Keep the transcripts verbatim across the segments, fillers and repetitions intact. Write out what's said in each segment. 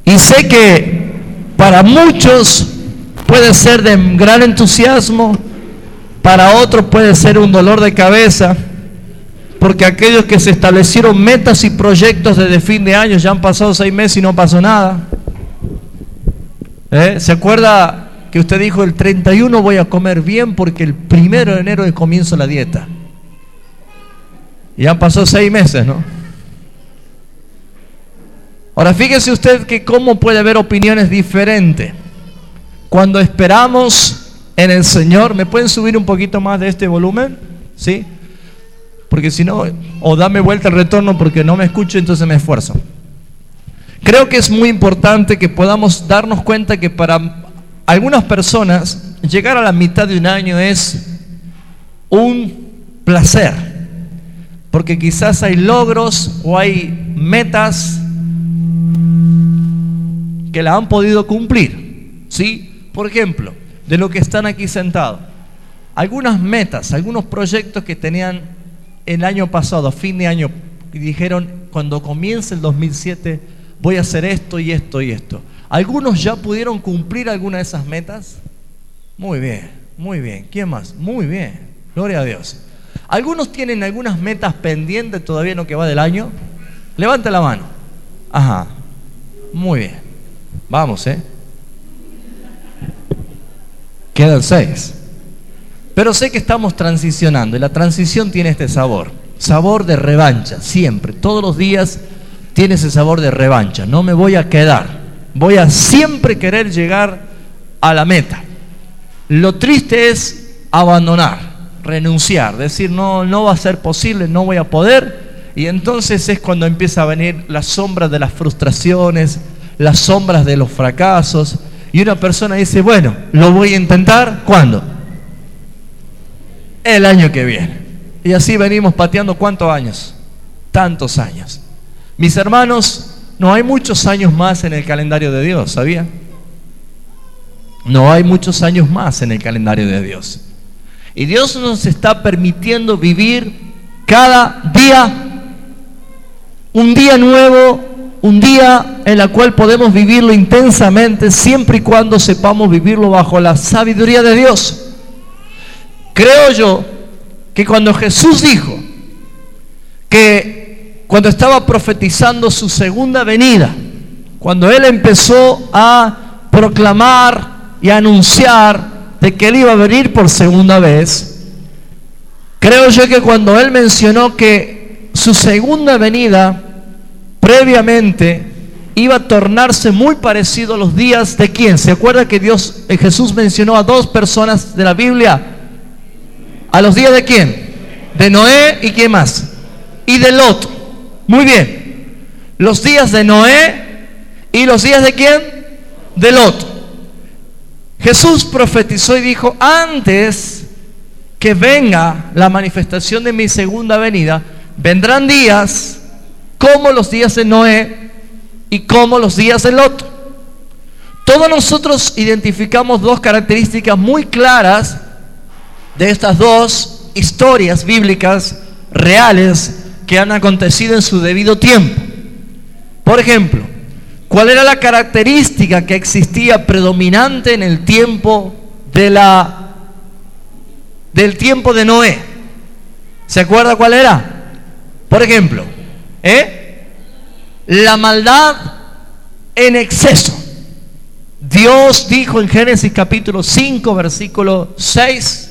Y sé que para muchos puede ser de gran entusiasmo, para otros puede ser un dolor de cabeza, porque aquellos que se establecieron metas y proyectos desde fin de año, ya han pasado seis meses y no pasó nada. ¿Eh? ¿Se acuerda que usted dijo el treinta y uno voy a comer bien porque el primero de enero comienzo la dieta? Y ya han pasado seis meses, ¿no? Ahora fíjese usted que cómo puede haber opiniones diferentes. Cuando esperamos en el Señor, ¿me pueden subir un poquito más de este volumen? ¿Sí? Porque si no, o dame vuelta el retorno porque no me escucho, entonces me esfuerzo. Creo que es muy importante que podamos darnos cuenta que para algunas personas llegar a la mitad de un año es un placer, porque quizás hay logros o hay metas que la han podido cumplir, ¿sí? Por ejemplo, de lo que están aquí sentados, algunas metas, algunos proyectos que tenían el año pasado, a fin de año, y dijeron, cuando comience el dos mil siete voy a hacer esto y esto y esto. ¿Algunos ya pudieron cumplir alguna de esas metas? Muy bien, muy bien. ¿Quién más? Muy bien, gloria a Dios. ¿Algunos tienen algunas metas pendientes todavía en lo que va del año? Levante la mano. Ajá, muy bien. Vamos, ¿eh? Quedan seis. Pero sé que estamos transicionando y la transición tiene este sabor. Sabor de revancha, siempre, todos los días tiene ese sabor de revancha. No me voy a quedar, voy a siempre querer llegar a la meta. Lo triste es abandonar, renunciar, decir no, no va a ser posible, no voy a poder. Y entonces es cuando empieza a venir las sombras de las frustraciones, las sombras de los fracasos. Y una persona dice, bueno, lo voy a intentar, ¿cuándo? El año que viene. Y así venimos pateando, ¿cuántos años? Tantos años. Mis hermanos, no hay muchos años más en el calendario de Dios, ¿sabía? No hay muchos años más en el calendario de Dios. Y Dios nos está permitiendo vivir cada día un día nuevo, un día en el cual podemos vivirlo intensamente, siempre y cuando sepamos vivirlo bajo la sabiduría de Dios. Creo yo que cuando Jesús dijo que cuando estaba profetizando su segunda venida, cuando Él empezó a proclamar y a anunciar de que Él iba a venir por segunda vez, creo yo que cuando Él mencionó que su segunda venida previamente iba a tornarse muy parecido a los días de ¿quién? ¿Se acuerda que Dios, eh, Jesús mencionó a dos personas de la Biblia? ¿A los días de quién? De Noé y ¿quién más? Y de Lot. Muy bien. Los días de Noé y los días de ¿quién? De Lot. Jesús profetizó y dijo, antes que venga la manifestación de mi segunda venida, vendrán días como los días de Noé y como los días de Lot. Todos nosotros identificamos dos características muy claras de estas dos historias bíblicas reales que han acontecido en su debido tiempo. Por ejemplo, ¿cuál era la característica que existía predominante en el tiempo de la del tiempo de Noé? ¿Se acuerda cuál era? Por ejemplo, ¿eh? la maldad en exceso. Dios dijo en Génesis capítulo cinco, versículo seis,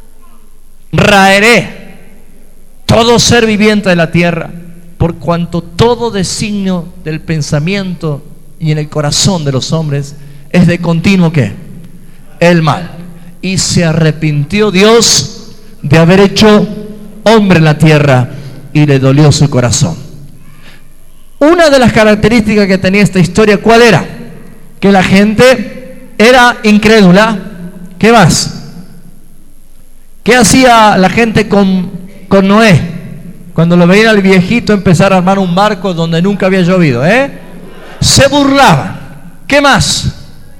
raeré todo ser viviente de la tierra, por cuanto todo designio del pensamiento y en el corazón de los hombres es de continuo ¿qué? El mal. Y se arrepintió Dios de haber hecho hombre en la tierra y le dolió su corazón. Una de las características que tenía esta historia, ¿cuál era? Que la gente era incrédula. ¿Qué más? ¿Qué hacía la gente con con Noé? Cuando lo veían al viejito empezar a armar un barco donde nunca había llovido, ¿eh? Se burlaban. ¿Qué más?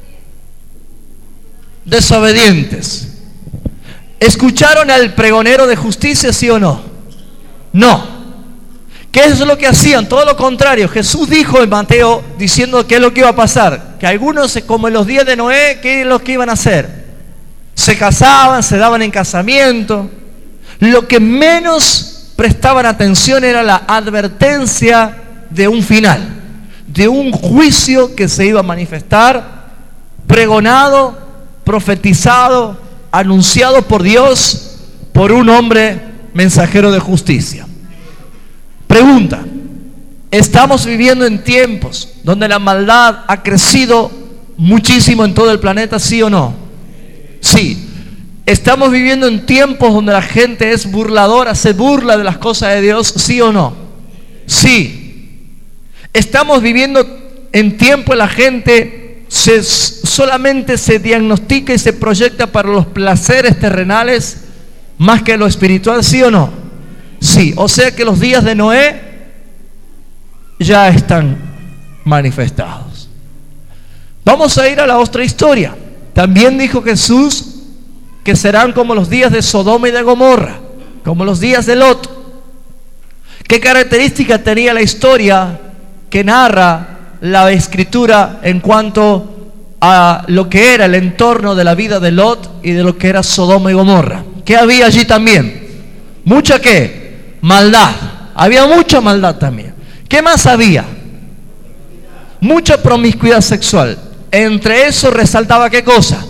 Desobedientes. ¿Escucharon al pregonero de justicia, sí o no? No. ¿Qué es lo que hacían? Todo lo contrario. Jesús dijo en Mateo, diciendo qué es lo que iba a pasar. Que algunos, como en los días de Noé, ¿qué es lo que iban a hacer? Se casaban, se daban en casamiento. Lo que menos prestaban atención era la advertencia de un final, de un juicio que se iba a manifestar, pregonado, profetizado, anunciado por Dios, por un hombre mensajero de justicia. Pregunta: ¿estamos viviendo en tiempos donde la maldad ha crecido muchísimo en todo el planeta, sí o no? Sí. ¿Estamos viviendo en tiempos donde la gente es burladora, se burla de las cosas de Dios, sí o no? Sí. ¿Estamos viviendo en tiempos en la gente se, solamente se diagnostica y se proyecta para los placeres terrenales más que lo espiritual, sí o no? Sí. O sea que los días de Noé ya están manifestados. Vamos a ir a la otra historia. También dijo Jesús que serán como los días de Sodoma y de Gomorra, como los días de Lot. ¿Qué característica tenía la historia que narra la Escritura en cuanto a lo que era el entorno de la vida de Lot y de lo que era Sodoma y Gomorra? ¿Qué había allí también? ¿Mucha qué? Maldad. Había mucha maldad también. ¿Qué más había? Mucha promiscuidad sexual. Entre eso resaltaba ¿qué cosa?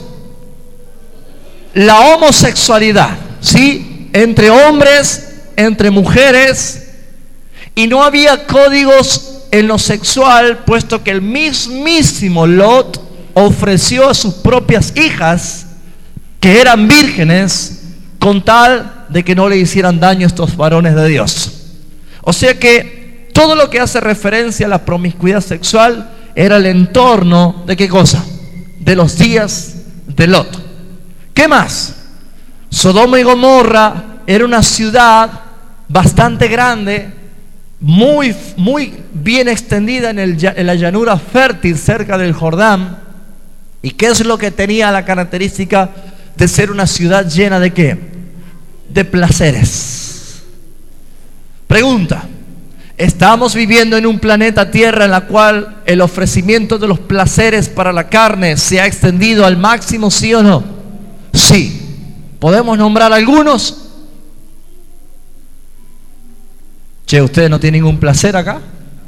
La homosexualidad, ¿sí? Entre hombres, entre mujeres. Y no había códigos en lo sexual, puesto que el mismísimo Lot ofreció a sus propias hijas, que eran vírgenes, con tal de que no le hicieran daño a estos varones de Dios. O sea que todo lo que hace referencia a la promiscuidad sexual era el entorno de ¿qué cosa? De los días de Lot. ¿Qué más? Sodoma y Gomorra era una ciudad bastante grande, muy, muy bien extendida en, el, en la llanura fértil cerca del Jordán. ¿Y qué es lo que tenía la característica de ser una ciudad llena de qué? De placeres. Pregunta: ¿estamos viviendo en un planeta Tierra en la cual el ofrecimiento de los placeres para la carne se ha extendido al máximo, sí o no? Sí. ¿Podemos nombrar algunos? Che, ¿ustedes no tienen ningún placer acá?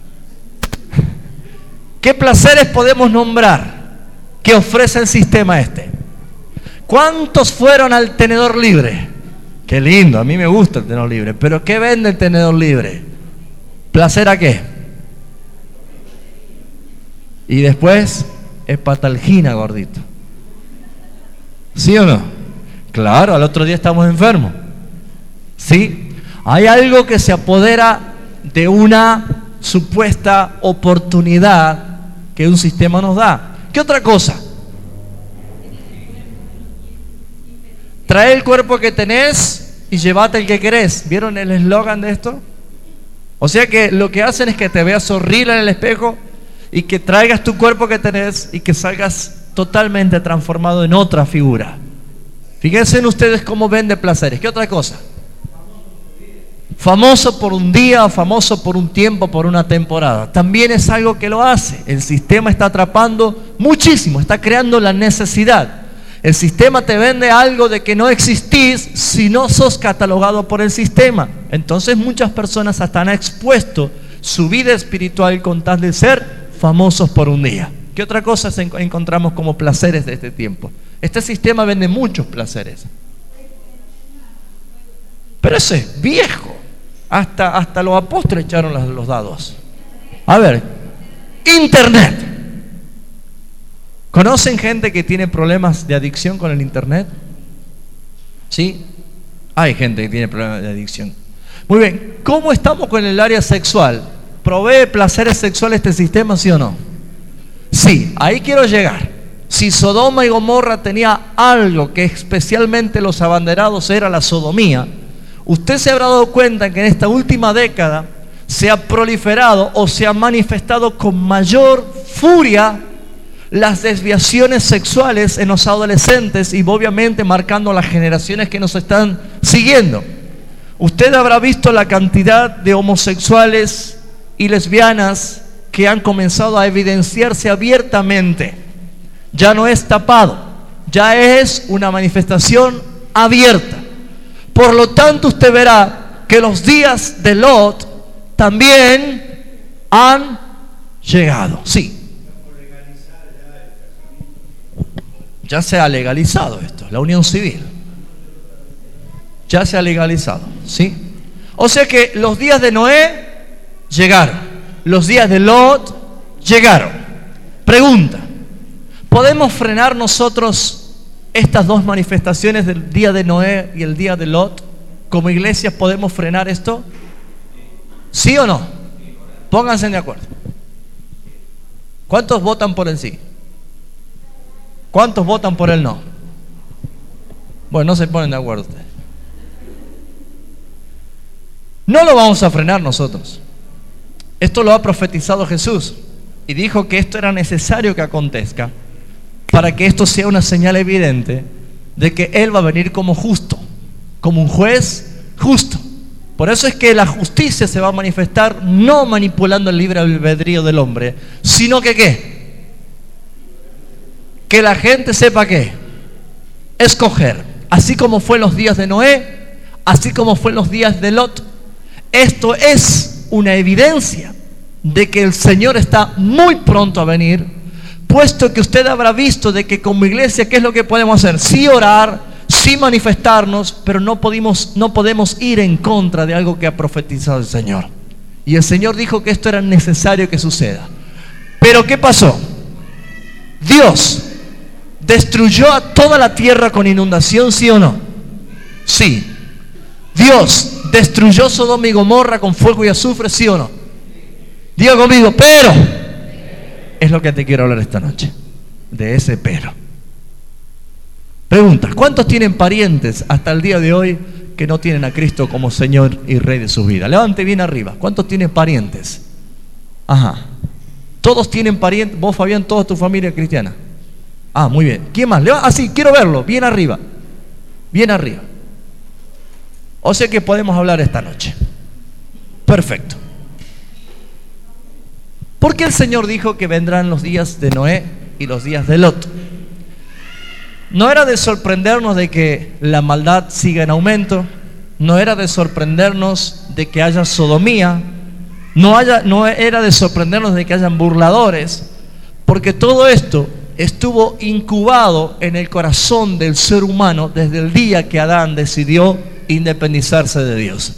¿Qué placeres podemos nombrar que ofrece el sistema este? ¿Cuántos fueron al tenedor libre? Qué lindo, a mí me gusta el tenedor libre. Pero ¿qué vende el tenedor libre? ¿Placer a qué? Y después es patalgina, gordito. ¿Sí o no? Claro, al otro día estamos enfermos. ¿Sí? Hay algo que se apodera de una supuesta oportunidad que un sistema nos da. ¿Qué otra cosa? Trae el cuerpo que tenés y llévate el que querés. ¿Vieron el eslogan de esto? O sea que lo que hacen es que te veas horrible en el espejo y que traigas tu cuerpo que tenés y que salgas totalmente transformado en otra figura. Fíjense en ustedes cómo vende placeres. ¿Qué otra cosa? Famoso por un día, famoso por un tiempo, por una temporada. También es algo que lo hace. El sistema está atrapando muchísimo, está creando la necesidad. El sistema te vende algo de que no existís si no sos catalogado por el sistema. Entonces muchas personas hasta han expuesto su vida espiritual con tal de ser famosos por un día. ¿Qué otra cosa encontramos como placeres de este tiempo? Este sistema vende muchos placeres. Pero ese es viejo. Hasta, hasta los apóstoles echaron los, los dados. A ver, Internet. ¿Conocen gente que tiene problemas de adicción con el Internet? ¿Sí? Hay gente que tiene problemas de adicción. Muy bien, ¿cómo estamos con el área sexual? ¿Provee placeres sexuales este sistema, sí o no? Sí, ahí quiero llegar. Si Sodoma y Gomorra tenía algo que especialmente los abanderados era la sodomía, usted se habrá dado cuenta que en esta última década se ha proliferado o se ha manifestado con mayor furia las desviaciones sexuales en los adolescentes y obviamente marcando las generaciones que nos están siguiendo. Usted habrá visto la cantidad de homosexuales y lesbianas que han comenzado a evidenciarse abiertamente. Ya no es tapado, ya es una manifestación abierta. Por lo tanto, usted verá que los días de Lot también han llegado. Sí. Ya se ha legalizado esto, la unión civil. Ya se ha legalizado, ¿sí? O sea que los días de Noé llegaron, los días de Lot llegaron. Pregunta: ¿podemos frenar nosotros estas dos manifestaciones del día de Noé y el día de Lot? ¿Como iglesias podemos frenar esto? ¿Sí o no? Pónganse de acuerdo. ¿Cuántos votan por el sí? ¿Cuántos votan por el no? Bueno, no se ponen de acuerdo ustedes. No lo vamos a frenar nosotros. Esto lo ha profetizado Jesús y dijo que esto era necesario que acontezca para que esto sea una señal evidente de que Él va a venir como justo, como un juez justo. Por eso es que la justicia se va a manifestar no manipulando el libre albedrío del hombre, sino que ¿qué? Que la gente sepa ¿qué? Escoger. Así como fue en los días de Noé, así como fue en los días de Lot. Esto es una evidencia de que el Señor está muy pronto a venir, puesto que usted habrá visto de que como iglesia, ¿qué es lo que podemos hacer? Sí orar, sí manifestarnos, pero no podemos, no podemos ir en contra de algo que ha profetizado el Señor. Y el Señor dijo que esto era necesario que suceda. Pero ¿qué pasó? Dios destruyó a toda la tierra con inundación, ¿sí o no? Sí. Dios destruyó Sodoma y Gomorra con fuego y azufre, ¿sí o no? Diga conmigo, pero es lo que te quiero hablar esta noche, de ese pero. Pregunta: ¿cuántos tienen parientes hasta el día de hoy que no tienen a Cristo como Señor y Rey de su vida? Levante bien arriba. ¿Cuántos tienen parientes? Ajá. ¿Todos tienen parientes? ¿Vos, Fabián, toda tu familia cristiana? Ah, muy bien. ¿Quién más? Ah, sí, quiero verlo. Bien arriba. Bien arriba. O sea que podemos hablar esta noche. Perfecto. ¿Por qué el Señor dijo que vendrán los días de Noé y los días de Lot? No era de sorprendernos de que la maldad siga en aumento, no era de sorprendernos de que haya sodomía, no, haya, no era de sorprendernos de que hayan burladores, porque todo esto estuvo incubado en el corazón del ser humano desde el día que Adán decidió independizarse de Dios.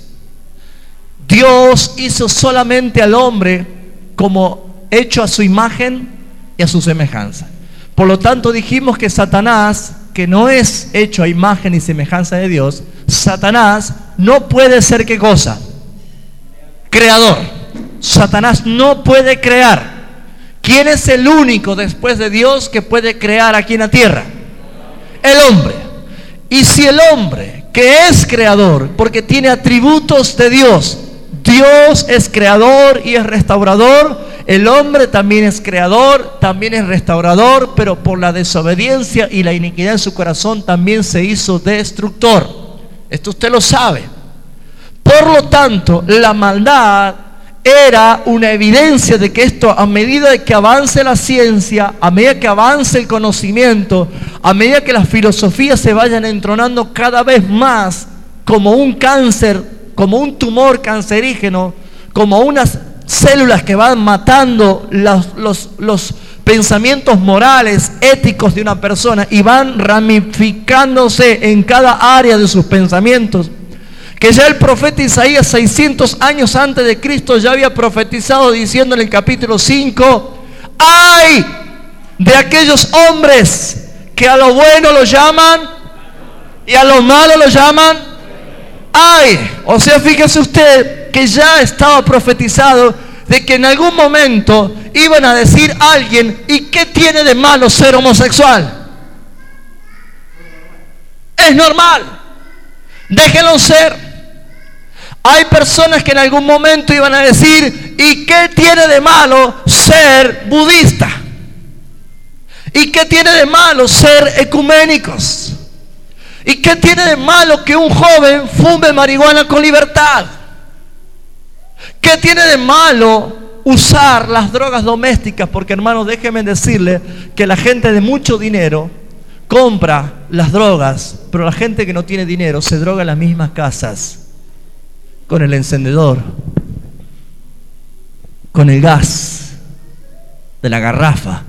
Dios hizo solamente al hombre como hecho a su imagen y a su semejanza. Por lo tanto dijimos que Satanás, que no es hecho a imagen y semejanza de Dios, Satanás no puede ser ¿qué cosa? Creador. Satanás no puede crear. ¿Quién es el único después de Dios que puede crear aquí en la tierra? El hombre. Y si el hombre, que es creador, porque tiene atributos de Dios, Dios es creador y es restaurador, el hombre también es creador, también es restaurador, pero por la desobediencia y la iniquidad en su corazón también se hizo destructor. Esto usted lo sabe. Por lo tanto, la maldad era una evidencia de que esto, a medida que avance la ciencia, a medida que avance el conocimiento, a medida que las filosofías se vayan entronando cada vez más como un cáncer, como un tumor cancerígeno, como unas células que van matando los, los, los pensamientos morales, éticos de una persona y van ramificándose en cada área de sus pensamientos, que ya el profeta Isaías seiscientos años antes de Cristo ya había profetizado diciendo en el capítulo cinco: ¡ay de aquellos hombres que a lo bueno lo llaman y a lo malo lo llaman! ¡Ay! O sea, fíjese usted que ya estaba profetizado de que en algún momento iban a decir a alguien: ¿y qué tiene de malo ser homosexual? Es normal, déjenlo ser. Hay personas que en algún momento iban a decir: ¿y qué tiene de malo ser budista? ¿Y qué tiene de malo ser ecuménicos? ¿Y qué tiene de malo que un joven fume marihuana con libertad? ¿Qué tiene de malo usar las drogas domésticas? Porque, hermanos, déjenme decirle que la gente de mucho dinero compra las drogas, pero la gente que no tiene dinero se droga en las mismas casas, con el encendedor, con el gas de la garrafa.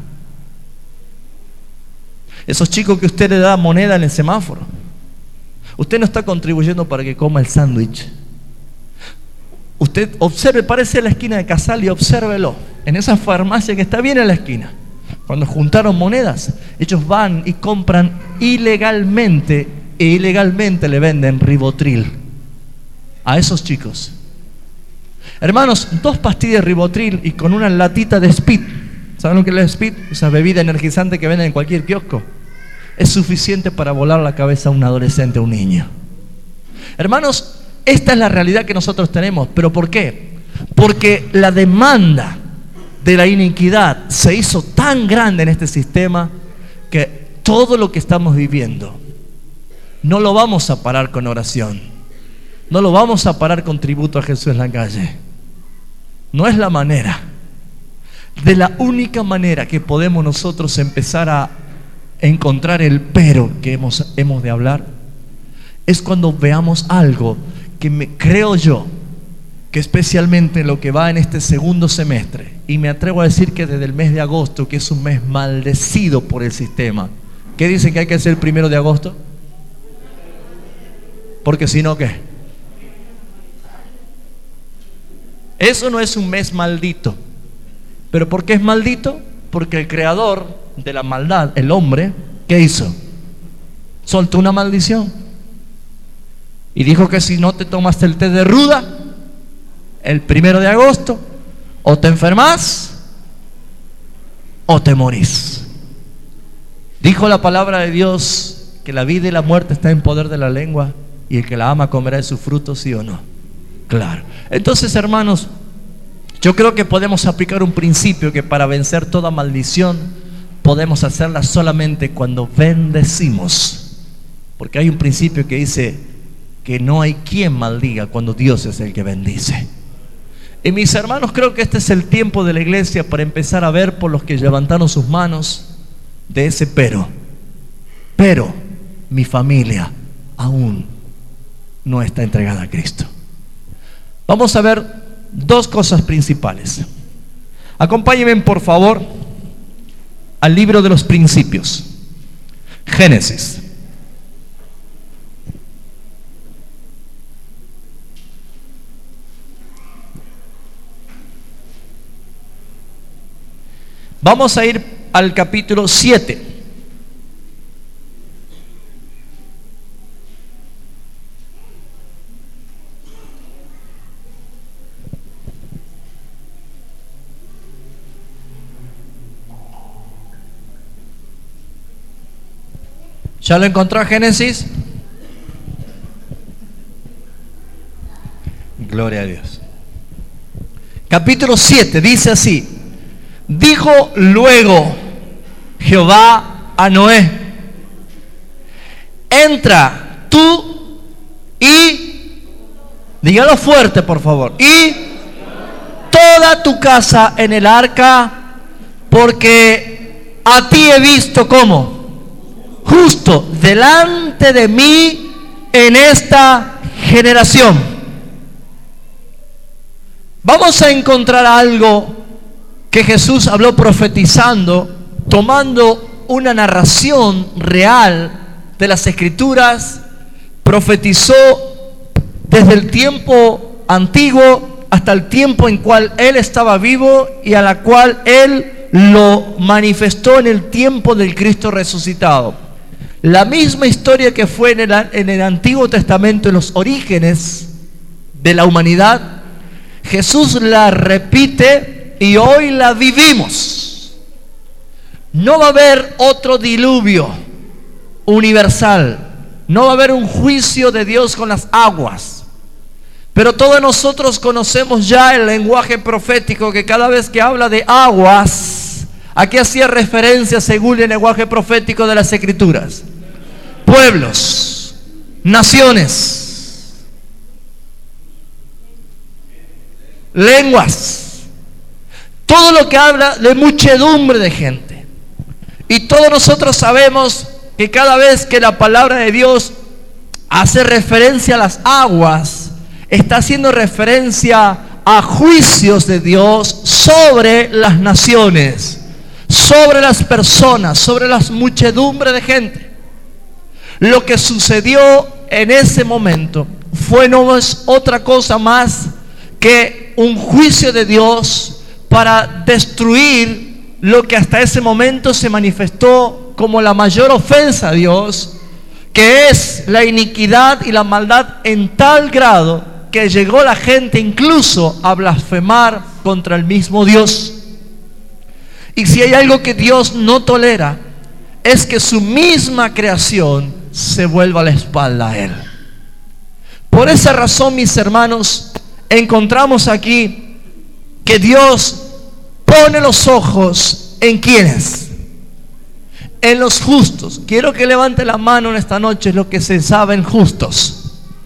Esos chicos que usted le da moneda en el semáforo, usted no está contribuyendo para que coma el sándwich. Usted observe, parece la esquina de Casal y obsérvelo. En esa farmacia que está bien en la esquina, cuando juntaron monedas, ellos van y compran ilegalmente, e ilegalmente le venden Rivotril a esos chicos. Hermanos, dos pastillas de Rivotril y con una latita de Speed. ¿Saben lo que es el Speed? Esa bebida energizante que venden en cualquier kiosco. Es suficiente para volar la cabeza a un adolescente, a un niño. Hermanos, esta es la realidad que nosotros tenemos. ¿Pero por qué? Porque la demanda de la iniquidad se hizo tan grande en este sistema que todo lo que estamos viviendo no lo vamos a parar con oración, no lo vamos a parar con tributo a Jesús en la calle. No es la manera. De la única manera que podemos nosotros empezar a encontrar el pero que hemos, hemos de hablar es cuando veamos algo que me, creo yo que especialmente en lo que va en este segundo semestre, y me atrevo a decir que desde el mes de agosto, que es un mes maldecido por el sistema. ¿Qué dicen que hay que hacer el primero de agosto? Porque si no, ¿qué? Eso no es un mes maldito. ¿Pero por qué es maldito? Porque el creador de la maldad, el hombre, ¿qué hizo? Soltó una maldición y dijo que si no te tomaste el té de ruda el primero de agosto, o te enfermas o te morís. Dijo la palabra de Dios que la vida y la muerte está en poder de la lengua, y el que la ama comerá de sus frutos, ¿sí o no? Claro. Entonces, hermanos, yo creo que podemos aplicar un principio que para vencer toda maldición podemos hacerla solamente cuando bendecimos. Porque hay un principio que dice que no hay quien maldiga cuando Dios es el que bendice. Y mis hermanos, creo que este es el tiempo de la iglesia para empezar a ver por los que levantaron sus manos de ese pero. Pero mi familia aún no está entregada a Cristo. Vamos a ver dos cosas principales. Acompáñenme por favor al libro de los principios, Génesis. Vamos a ir al capítulo siete. ¿Ya lo encontró Génesis? Gloria a Dios. Capítulo siete dice así: dijo luego Jehová a Noé: entra tú y, dígalo fuerte por favor, y toda tu casa en el arca, porque a ti he visto como justo delante de mí en esta generación. Vamos a encontrar algo que Jesús habló profetizando, tomando una narración real de las Escrituras. Profetizó desde el tiempo antiguo hasta el tiempo en cual Él estaba vivo, y a la cual Él lo manifestó en el tiempo del Cristo resucitado. La misma historia que fue en el, en el Antiguo Testamento, en los orígenes de la humanidad, Jesús la repite y hoy la vivimos. No va a haber otro diluvio universal, no va a haber un juicio de Dios con las aguas, pero todos nosotros conocemos ya el lenguaje profético, que cada vez que habla de aguas, ¿a qué hacía referencia según el lenguaje profético de las Escrituras? Pueblos, naciones, lenguas, todo lo que habla de muchedumbre de gente. Y todos nosotros sabemos que cada vez que la palabra de Dios hace referencia a las aguas, está haciendo referencia a juicios de Dios sobre las naciones, sobre las personas, sobre las muchedumbre de gente. Lo que sucedió en ese momento fue no es otra cosa más que un juicio de Dios para destruir lo que hasta ese momento se manifestó como la mayor ofensa a Dios, que es la iniquidad y la maldad en tal grado que llegó la gente incluso a blasfemar contra el mismo Dios. Y si hay algo que Dios no tolera, es que su misma creación se vuelva la espalda a Él. Por esa razón, mis hermanos, encontramos aquí que Dios pone los ojos en ¿quiénes? En los justos. Quiero que levante la mano en esta noche los que se saben justos.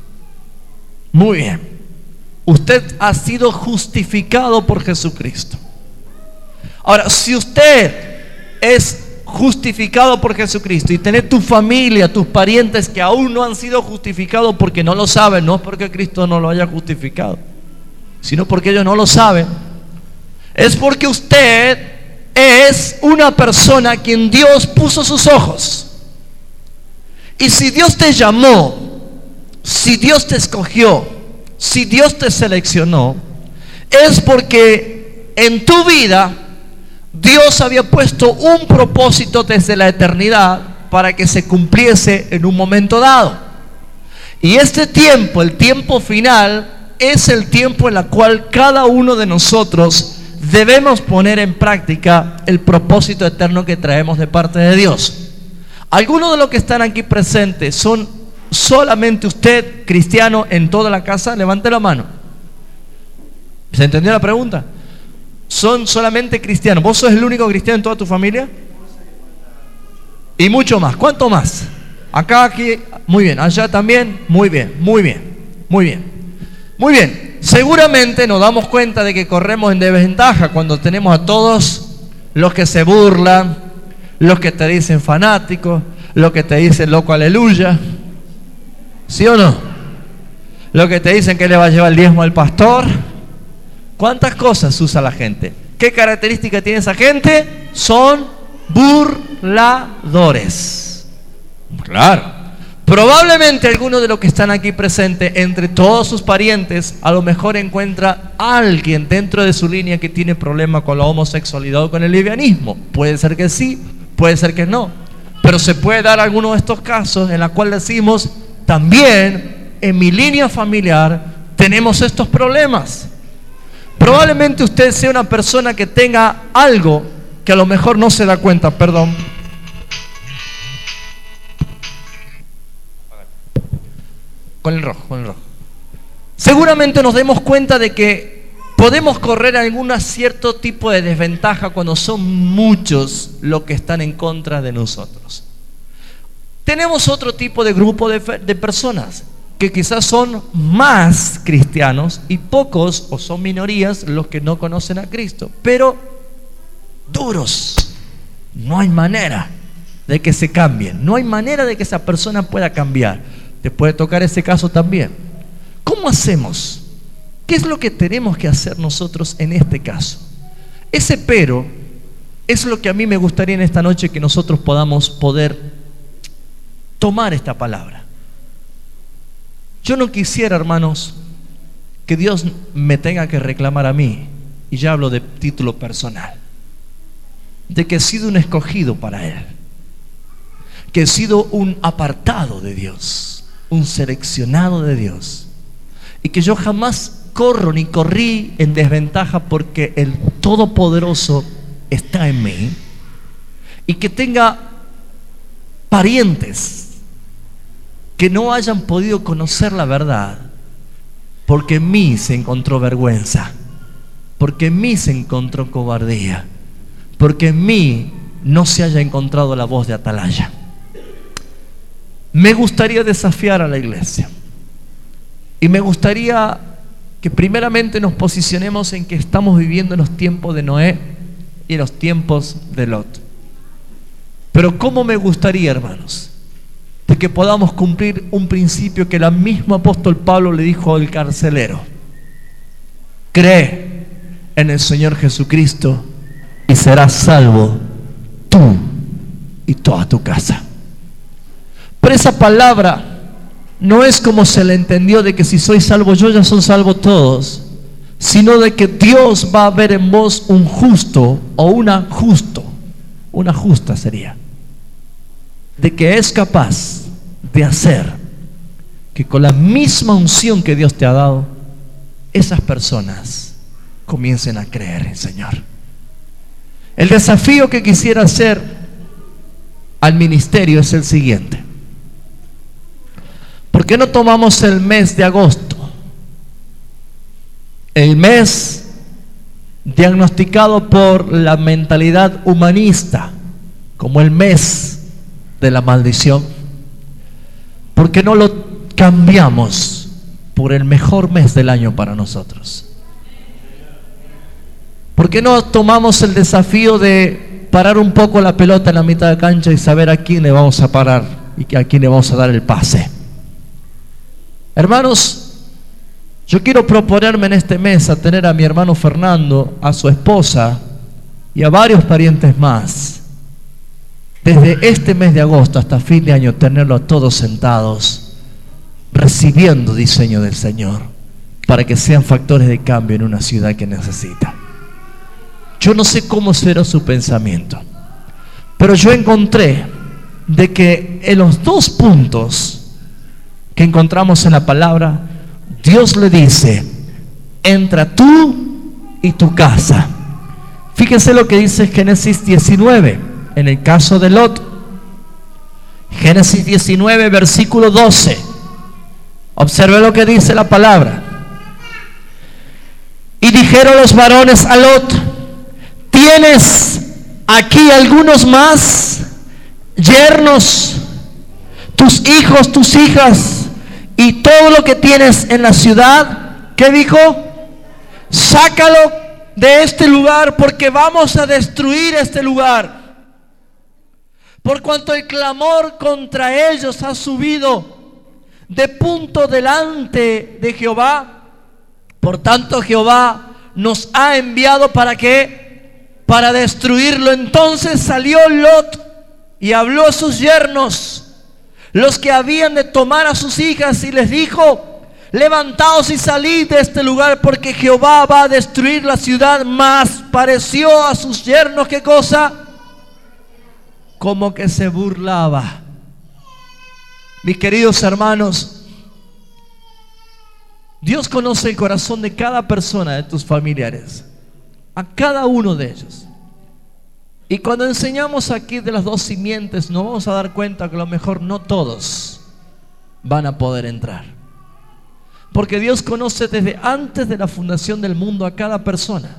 Muy bien. Usted ha sido justificado por Jesucristo. Ahora, si usted es justificado por Jesucristo y tiene tu familia, tus parientes que aún no han sido justificados porque no lo saben, no es porque Cristo no lo haya justificado, sino porque ellos no lo saben, es porque usted es una persona a quien Dios puso sus ojos. Y si Dios te llamó, si Dios te escogió, si Dios te seleccionó, es porque en tu vida Dios había puesto un propósito desde la eternidad para que se cumpliese en un momento dado. Y este tiempo, el tiempo final, es el tiempo en el cual cada uno de nosotros debemos poner en práctica el propósito eterno que traemos de parte de Dios. Algunos de los que están aquí presentes son solamente usted cristiano en toda la casa. Levante la mano. ¿Se entendió la pregunta? Son solamente cristianos. ¿Vos sos el único cristiano en toda tu familia? Y mucho más. ¿Cuánto más? Acá, aquí, muy bien. Allá también, muy bien, muy bien, muy bien, muy bien. Seguramente nos damos cuenta de que corremos en desventaja cuando tenemos a todos los que se burlan, los que te dicen fanáticos, los que te dicen loco aleluya. ¿Sí o no? Los que te dicen que le va a llevar el diezmo al pastor. ¿Cuántas cosas usa la gente? ¿Qué característica tiene esa gente? Son burladores. Claro. Probablemente alguno de los que están aquí presentes, entre todos sus parientes, a lo mejor encuentra a alguien dentro de su línea que tiene problema con la homosexualidad o con el lesbianismo. Puede ser que sí, puede ser que no. Pero se puede dar alguno de estos casos en la cual decimos, también en mi línea familiar tenemos estos problemas. Probablemente usted sea una persona que tenga algo que a lo mejor no se da cuenta, perdón. Con el rojo, con el rojo. Seguramente nos demos cuenta de que podemos correr algún cierto tipo de desventaja cuando son muchos los que están en contra de nosotros. Tenemos otro tipo de grupo de, de personas que quizás son más cristianos y pocos o son minorías los que no conocen a Cristo, pero duros. No hay manera de que se cambien, no hay manera de que esa persona pueda cambiar. Te puede tocar ese caso también. ¿Cómo hacemos? ¿Qué es lo que tenemos que hacer nosotros en este caso? Ese pero es lo que a mí me gustaría en esta noche que nosotros podamos poder tomar esta palabra. Yo no quisiera, hermanos, que Dios me tenga que reclamar a mí, y ya hablo de título personal, de que he sido un escogido para Él, que he sido un apartado de Dios, un seleccionado de Dios, y que yo jamás corro ni corrí en desventaja porque el Todopoderoso está en mí, y que tenga parientes que no hayan podido conocer la verdad, porque en mí se encontró vergüenza, porque en mí se encontró cobardía, porque en mí no se haya encontrado la voz de atalaya. me gustaría desafiar a la iglesia. Y me gustaría que primeramente nos posicionemos en que estamos viviendo en los tiempos de Noé y en los tiempos de Lot. Pero cómo me gustaría, hermanos, de que podamos cumplir un principio que el mismo apóstol Pablo le dijo al carcelero: cree en el Señor Jesucristo y serás salvo tú y toda tu casa. Pero esa palabra no es como se le entendió de que si soy salvo yo, ya son salvos todos, sino de que Dios va a ver en vos un justo o una justo, una justa sería, de que es capaz de hacer que con la misma unción que Dios te ha dado, esas personas comiencen a creer en el Señor. El desafío que quisiera hacer al ministerio es el siguiente: ¿por qué no tomamos el mes de agosto, el mes diagnosticado por la mentalidad humanista como el mes de la maldición? ¿Por qué no lo cambiamos por el mejor mes del año para nosotros? ¿Por qué no tomamos el desafío de parar un poco la pelota en la mitad de la cancha y saber a quién le vamos a parar y a quién le vamos a dar el pase? Hermanos, yo quiero proponerme en este mes a tener a mi hermano Fernando, a su esposa y a varios parientes más, desde este mes de agosto hasta fin de año, tenerlo a todos sentados, recibiendo diseño del Señor, para que sean factores de cambio en una ciudad que necesita. Yo no sé cómo será su pensamiento, pero yo encontré de que en los dos puntos que encontramos en la palabra, Dios le dice: entra tú y tu casa. Fíjense lo que dice Génesis diecinueve, en el caso de Lot. Génesis diecinueve, versículo doce. Observe lo que dice la palabra. Y dijeron los varones a Lot: ¿tienes aquí algunos más yernos, tus hijos, tus hijas y todo lo que tienes en la ciudad? ¿Qué dijo? Sácalo de este lugar, porque vamos a destruir este lugar. Por cuanto el clamor contra ellos ha subido de punto delante de Jehová, por tanto Jehová nos ha enviado para que para destruirlo. Entonces salió Lot y habló a sus yernos, los que habían de tomar a sus hijas, y les dijo: levantaos y salid de este lugar, porque Jehová va a destruir la ciudad. Mas pareció a sus yernos, ¿qué cosa? Como que se burlaba. Mis queridos hermanos, Dios conoce el corazón de cada persona de tus familiares, a cada uno de ellos. Y cuando enseñamos aquí de las dos simientes, nos vamos a dar cuenta que a lo mejor no todos van a poder entrar, porque Dios conoce desde antes de la fundación del mundo a cada persona.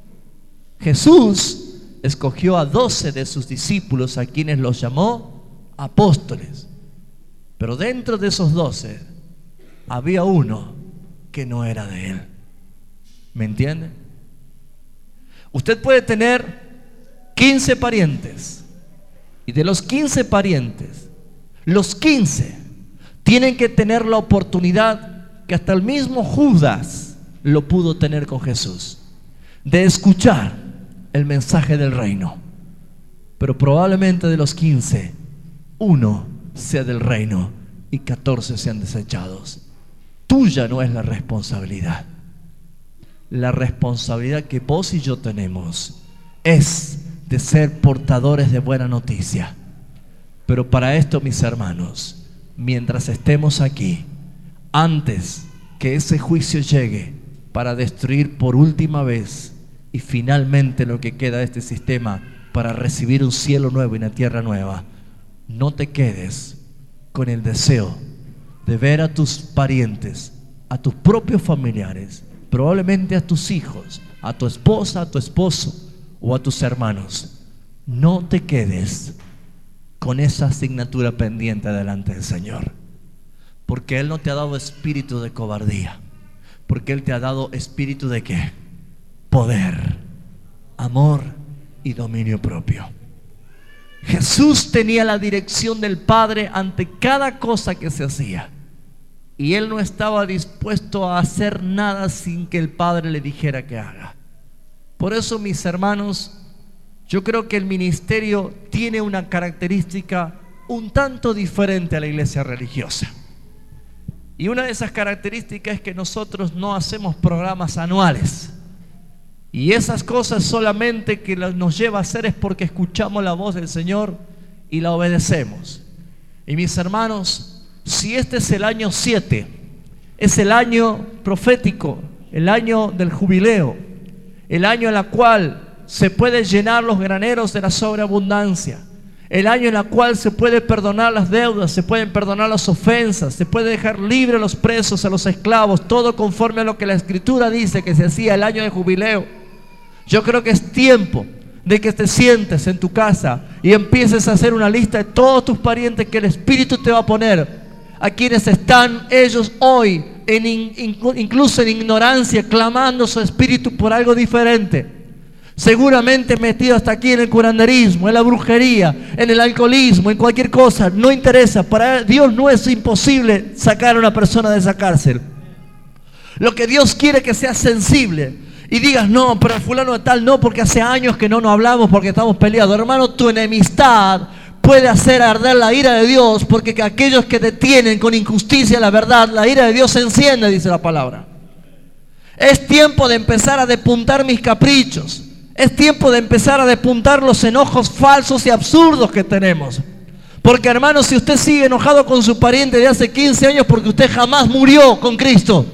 Jesús escogió a doce de sus discípulos, a quienes los llamó apóstoles, pero dentro de esos doce había uno que no era de él. ¿Me entiende? Usted puede tener quince parientes, y de los quince parientes, los quince tienen que tener la oportunidad que hasta el mismo Judas lo pudo tener con Jesús, de escuchar el mensaje del reino. Pero probablemente de los quince, uno sea del reino y catorce sean desechados. Tuya no es la responsabilidad. La responsabilidad que vos y yo tenemos es de ser portadores de buena noticia. Pero para esto, mis hermanos, mientras estemos aquí, antes que ese juicio llegue para destruir por última vez y finalmente lo que queda de este sistema, para recibir un cielo nuevo y una tierra nueva, no te quedes con el deseo de ver a tus parientes, a tus propios familiares, probablemente a tus hijos, a tu esposa, a tu esposo o a tus hermanos. No te quedes con esa asignatura pendiente delante del Señor. Porque Él no te ha dado espíritu de cobardía. Porque Él te ha dado espíritu de ¿qué? Poder, amor y dominio propio. Jesús tenía la dirección del Padre ante cada cosa que se hacía. Y Él no estaba dispuesto a hacer nada sin que el Padre le dijera que haga. Por eso, mis hermanos, yo creo que el ministerio tiene una característica un tanto diferente a la iglesia religiosa. Y una de esas características es que nosotros no hacemos programas anuales. Y esas cosas solamente que nos lleva a hacer es porque escuchamos la voz del Señor y la obedecemos. Y mis hermanos, si este es el año siete, es el año profético, el año del jubileo, el año en el cual se pueden llenar los graneros de la sobreabundancia, el año en el cual se puede perdonar las deudas, se pueden perdonar las ofensas, se puede dejar libre a los presos, a los esclavos, todo conforme a lo que la Escritura dice que se hacía el año de jubileo. Yo creo que es tiempo de que te sientes en tu casa y empieces a hacer una lista de todos tus parientes que el Espíritu te va a poner, a quienes están ellos hoy en in, incluso en ignorancia, clamando su espíritu por algo diferente. Seguramente metido hasta aquí en el curanderismo, en la brujería, en el alcoholismo, en cualquier cosa, no interesa. Para Dios no es imposible sacar a una persona de esa cárcel. Lo que Dios quiere es que seas sensible y digas, no, pero el fulano de tal no, porque hace años que no nos hablamos porque estamos peleados. Hermano, tu enemistad puede hacer arder la ira de Dios, porque aquellos que detienen con injusticia la verdad, la ira de Dios se enciende, dice la palabra. Es tiempo de empezar a depuntar mis caprichos. Es tiempo de empezar a depuntar los enojos falsos y absurdos que tenemos. Porque, hermano, si usted sigue enojado con su pariente de hace quince años, porque usted jamás murió con Cristo.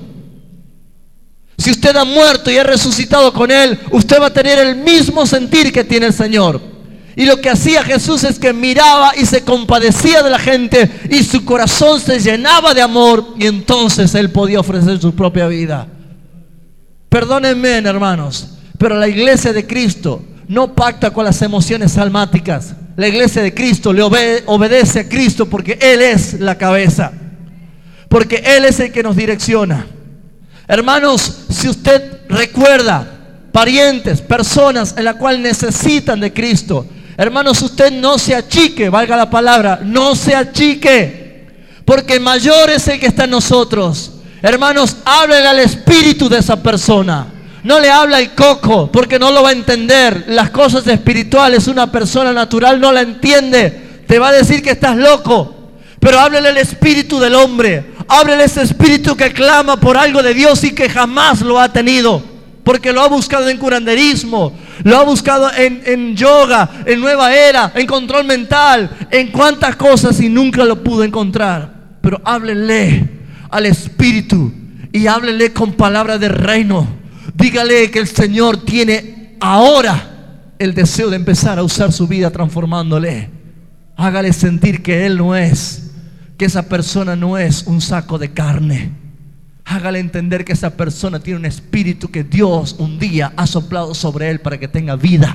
Si usted ha muerto y ha resucitado con Él, usted va a tener el mismo sentir que tiene el Señor. Y lo que hacía Jesús es que miraba y se compadecía de la gente, y su corazón se llenaba de amor, y entonces Él podía ofrecer su propia vida. Perdónenme, hermanos, pero la iglesia de Cristo no pacta con las emociones almáticas. La iglesia de Cristo le obede- obedece a Cristo porque Él es la cabeza, porque Él es el que nos direcciona. Hermanos, si usted recuerda parientes, personas en la cual necesitan de Cristo, hermanos, usted no se achique, valga la palabra, no se achique, porque mayor es el que está en nosotros. Hermanos, háblele al espíritu de esa persona. No le habla el coco, porque no lo va a entender. Las cosas espirituales una persona natural no la entiende. Te va a decir que estás loco. Pero háblele al espíritu del hombre. Háblele a ese espíritu que clama por algo de Dios y que jamás lo ha tenido, porque lo ha buscado en curanderismo, lo ha buscado en, en yoga, en nueva era, en control mental, en cuantas cosas, y nunca lo pudo encontrar. Pero háblele al espíritu y háblele con palabras de reino. Dígale que el Señor tiene ahora el deseo de empezar a usar su vida transformándole. Hágale sentir que Él no es, que esa persona no es un saco de carne. Hágale entender que esa persona tiene un espíritu que Dios un día ha soplado sobre él para que tenga vida.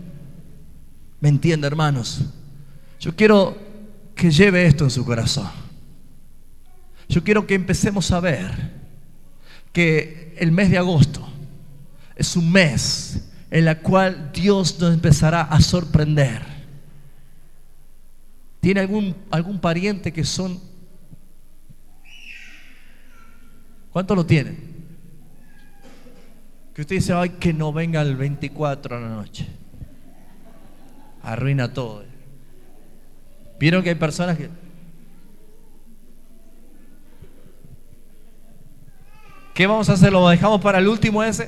¿Me entiende, hermanos? Yo quiero que lleve esto en su corazón. Yo quiero que empecemos a ver que el mes de agosto es un mes en el cual Dios nos empezará a sorprender. ¿Tiene algún, algún pariente que son? ¿Cuántos lo tienen? Que usted dice, ay, que no venga el veinticuatro a la noche. Arruina todo. ¿Vieron que hay personas que... ¿Qué vamos a hacer? ¿Lo dejamos para el último ese?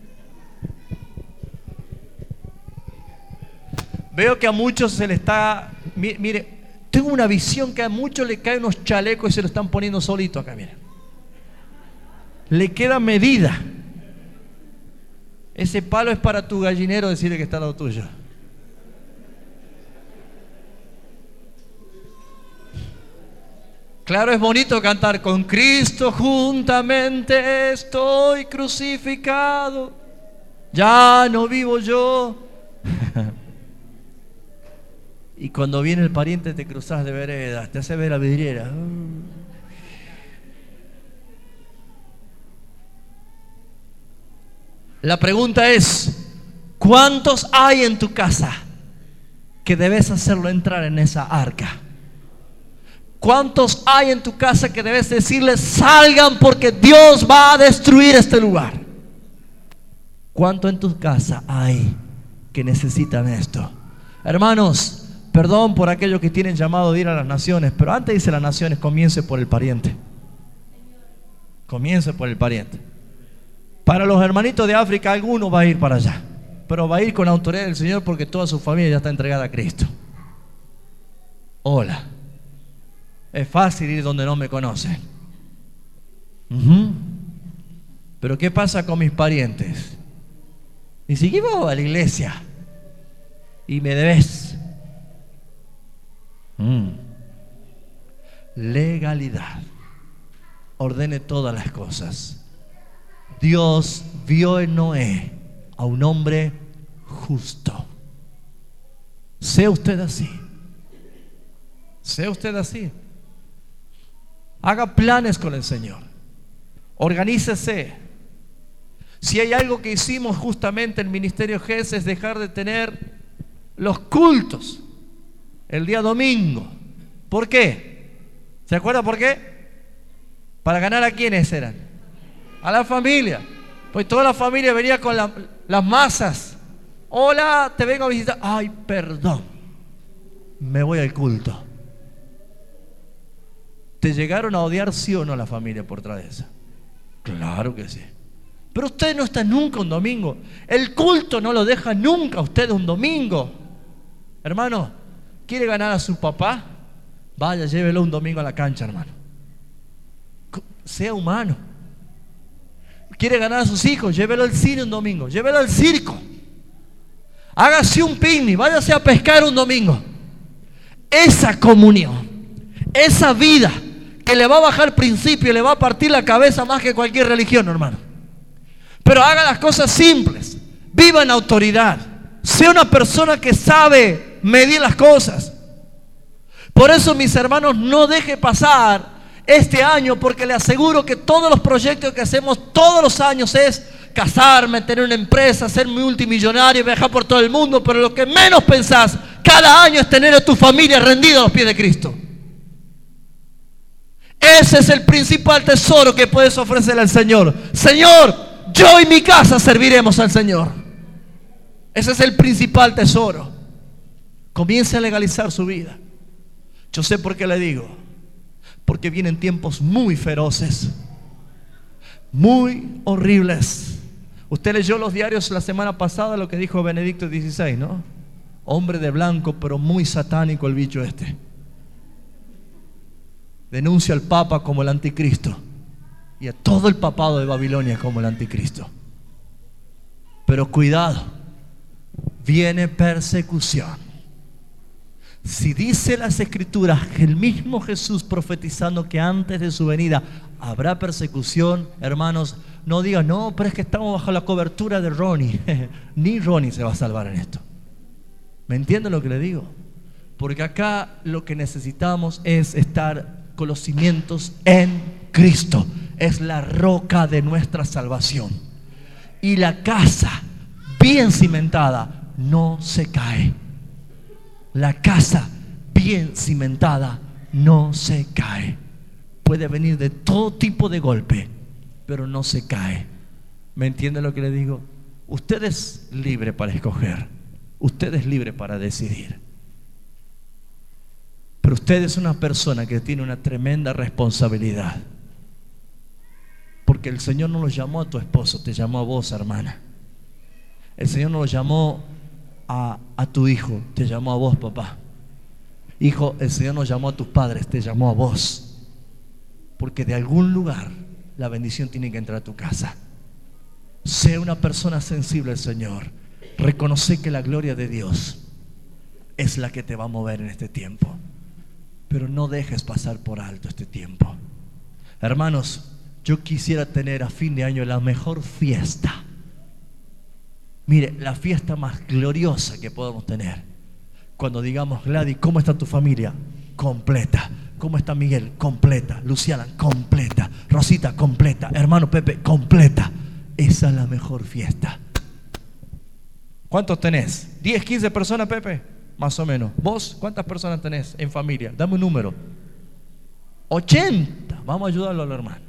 Veo que a muchos se le está... Mire, tengo una visión que a muchos le caen unos chalecos y se lo están poniendo solito acá, mire. Le queda medida. Ese palo es para tu gallinero, decirle que está al lado tuyo. Claro, es bonito cantar con Cristo juntamente estoy crucificado, ya no vivo yo. Y cuando viene el pariente te cruzas de vereda, te hace ver la vidriera. La pregunta es, ¿cuántos hay en tu casa que debes hacerlo entrar en esa arca? ¿Cuántos hay en tu casa que debes decirles salgan porque Dios va a destruir este lugar? ¿Cuánto en tu casa hay que necesitan esto? Hermanos, perdón por aquellos que tienen llamado de ir a las naciones, pero antes dice las naciones, comience por el pariente. Comience por el pariente. Para los hermanitos de África, alguno va a ir para allá, pero va a ir con la autoridad del Señor porque toda su familia ya está entregada a Cristo. Hola. Es fácil ir donde no me conocen. Uh-huh. Pero ¿qué pasa con mis parientes? Ni siquiera voy a la iglesia y me debes. Mm. Legalidad. Ordene todas las cosas. Dios vio en Noé a un hombre justo. Sea usted así. Sea usted así. Haga planes con el Señor. Organícese. Si hay algo que hicimos justamente en el Ministerio G E S es dejar de tener los cultos el día domingo. ¿Por qué? ¿Se acuerda por qué? Para ganar a quiénes eran. A la familia. Pues toda la familia venía con la, las masas. Hola, te vengo a visitar. Ay, perdón, me voy al culto. ¿Te llegaron a odiar sí o no la familia por tras de eso? Claro que sí. Pero usted no está nunca un domingo. El culto no lo deja nunca usted un domingo. Hermano, ¿quiere ganar a su papá? Vaya, llévelo un domingo a la cancha, hermano. Sea humano. ¿Quiere ganar a sus hijos? Llévelo al cine un domingo. Llévelo al circo. Hágase un picnic. Váyase a pescar un domingo. Esa comunión, esa vida que le va a bajar principio y le va a partir la cabeza más que cualquier religión, hermano. Pero haga las cosas simples. Viva en autoridad. Sea una persona que sabe medir las cosas. Por eso, mis hermanos, no deje pasar este año, porque le aseguro que todos los proyectos que hacemos todos los años es casarme, tener una empresa, ser multimillonario, viajar por todo el mundo. Pero lo que menos pensás cada año es tener a tu familia rendida a los pies de Cristo. Ese es el principal tesoro que puedes ofrecerle al Señor. Señor, yo y mi casa serviremos al Señor. Ese es el principal tesoro. Comience a legalizar su vida. Yo sé por qué le digo. Porque vienen tiempos muy feroces, muy horribles. Usted leyó los diarios la semana pasada lo que dijo Benedicto dieciséis, ¿no? Hombre de blanco, pero muy satánico el bicho este. Denuncia al Papa como el anticristo y a todo el papado de Babilonia como el anticristo. Pero cuidado, viene persecución. Si dice las Escrituras que el mismo Jesús profetizando que antes de su venida habrá persecución, hermanos, no digan, no, pero es que estamos bajo la cobertura de Ronnie. Ni Ronnie se va a salvar en esto. ¿Me entienden lo que le digo? Porque acá lo que necesitamos es estar con los cimientos en Cristo. Es la roca de nuestra salvación. Y la casa bien cimentada no se cae. La casa bien cimentada no se cae. Puede venir de todo tipo de golpe, pero no se cae. ¿Me entiende lo que le digo? Usted es libre para escoger. Usted es libre para decidir. Pero usted es una persona que tiene una tremenda responsabilidad. Porque el Señor no lo llamó a tu esposo, te llamó a vos, hermana. El Señor no lo llamó A, a tu hijo, te llamó a vos, papá. Hijo, el Señor nos llamó a tus padres, te llamó a vos. Porque de algún lugar la bendición tiene que entrar a tu casa. Sé una persona sensible al Señor. Reconoce que la gloria de Dios es la que te va a mover en este tiempo. Pero no dejes pasar por alto este tiempo. Hermanos, yo quisiera tener a fin de año la mejor fiesta. Mire, la fiesta más gloriosa que podemos tener. Cuando digamos, Gladys, ¿cómo está tu familia? Completa. ¿Cómo está Miguel? Completa. Luciana, completa. Rosita, completa. Hermano Pepe, completa. Esa es la mejor fiesta. ¿Cuántos tenés? ¿diez, quince personas, Pepe? Más o menos. ¿Vos cuántas personas tenés en familia? Dame un número. ochenta. Vamos a ayudarlo al hermano.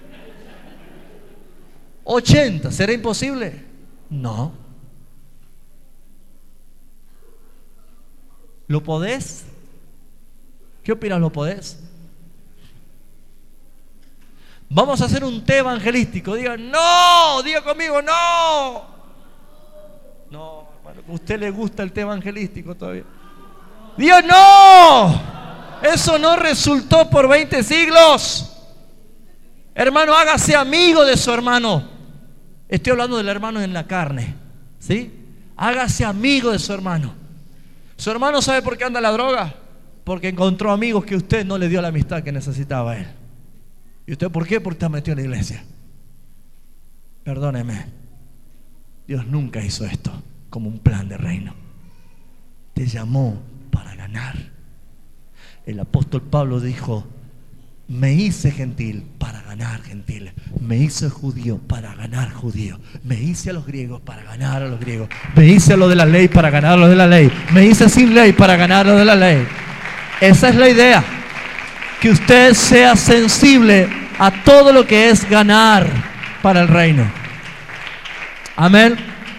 ochenta. ¿Será imposible? No. ¿Lo podés? ¿Qué opinas? ¿Lo podés? Vamos a hacer un té evangelístico. Digan, no, diga conmigo, no. No, hermano, a usted le gusta el té evangelístico todavía. Diga, no. Eso no resultó por veinte siglos. Hermano, hágase amigo de su hermano. Estoy hablando del hermano en la carne, ¿sí? Hágase amigo de su hermano. Su hermano sabe por qué anda la droga. Porque encontró amigos que usted no le dio la amistad que necesitaba a él. ¿Y usted por qué? Porque está metido en la iglesia. Perdóneme. Dios nunca hizo esto como un plan de reino. Te llamó para ganar. El apóstol Pablo dijo, me hice gentil para ganar gentiles. Me hice judío para ganar judíos. Me hice a los griegos para ganar a los griegos. Me hice a los de la ley para ganar a los de la ley. Me hice sin ley para ganar a los de la ley. Esa es la idea. Que usted sea sensible a todo lo que es ganar para el reino. Amén.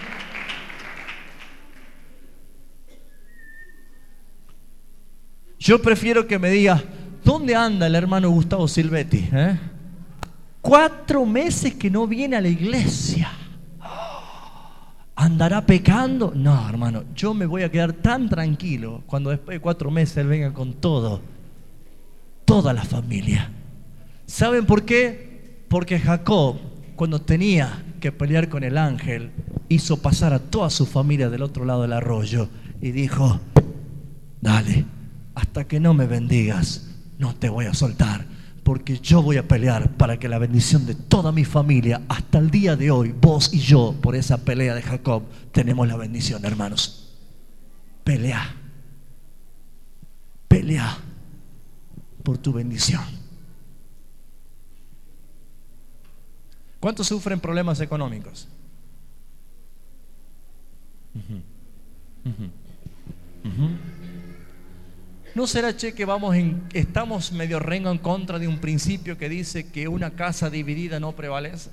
Yo prefiero que me diga, ¿dónde anda el hermano Gustavo Silvetti? ¿Eh? Cuatro meses que no viene a la iglesia. ¿Andará pecando? No, hermano, yo me voy a quedar tan tranquilo cuando después de cuatro meses él venga con todo, toda la familia. ¿Saben por qué? Porque Jacob, cuando tenía que pelear con el ángel, hizo pasar a toda su familia del otro lado del arroyo y dijo, dale, hasta que no me bendigas, no te voy a soltar. Porque yo voy a pelear para que la bendición de toda mi familia, hasta el día de hoy, vos y yo, por esa pelea de Jacob, tenemos la bendición, hermanos. Pelea. Pelea por tu bendición. ¿Cuántos sufren problemas económicos? Uh-huh. Uh-huh. Uh-huh. ¿No será, che, que vamos en, estamos medio rengo en contra de un principio que dice que una casa dividida no prevalece?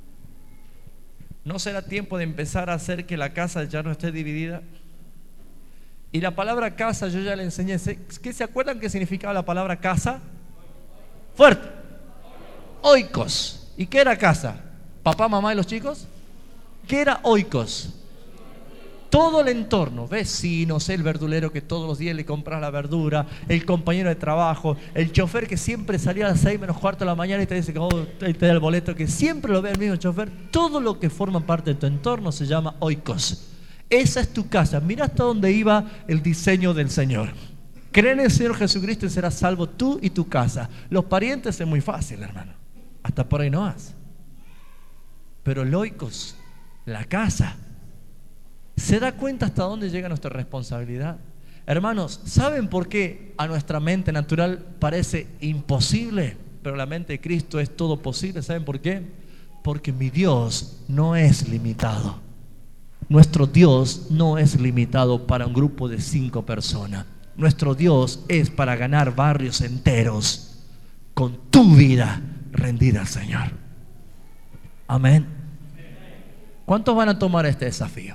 ¿No será tiempo de empezar a hacer que la casa ya no esté dividida? Y la palabra casa yo ya le enseñé. ¿Qué se acuerdan qué significaba la palabra casa? Fuerte. Oikos. ¿Y qué era casa? ¿Papá, mamá y los chicos? ¿Qué era oikos? Todo el entorno, vecinos, el verdulero que todos los días le compras la verdura, el compañero de trabajo, el chofer que siempre salía a las seis menos cuarto de la mañana y te dice que oh, te da el boleto, que siempre lo ve el mismo chofer. Todo lo que forma parte de tu entorno se llama oikos. Esa es tu casa. Mira hasta dónde iba el diseño del Señor. Cree en el Señor Jesucristo y serás salvo tú y tu casa. Los parientes es muy fácil, hermano. Hasta por ahí no has. Pero el oikos, la casa, ¿se da cuenta hasta dónde llega nuestra responsabilidad? Hermanos, ¿saben por qué a nuestra mente natural parece imposible? Pero la mente de Cristo es todo posible. ¿Saben por qué? Porque mi Dios no es limitado. Nuestro Dios no es limitado para un grupo de cinco personas. Nuestro Dios es para ganar barrios enteros con tu vida rendida al Señor. Amén. ¿Cuántos van a tomar este desafío?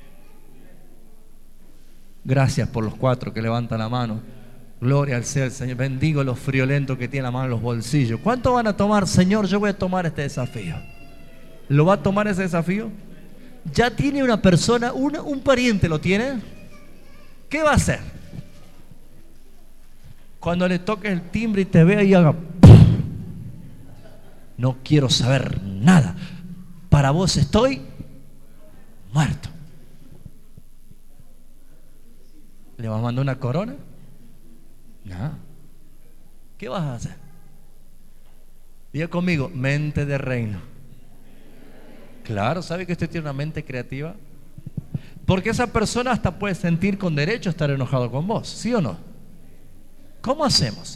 Gracias por los cuatro que levantan la mano. Gloria al sea el Señor. Bendigo los friolentos que tienen la mano en los bolsillos. ¿Cuántos van a tomar? Señor, yo voy a tomar este desafío. ¿Lo va a tomar ese desafío? ¿Ya tiene una persona, una, un pariente lo tiene? ¿Qué va a hacer? Cuando le toque el timbre y te vea y haga ¡pum! No quiero saber nada. Para vos estoy muerto. ¿Le vas a mandar una corona? No. ¿Qué vas a hacer? Diga conmigo, mente de reino. Claro, ¿sabe que usted tiene una mente creativa? Porque esa persona hasta puede sentir con derecho estar enojado con vos, ¿sí o no? ¿Cómo hacemos?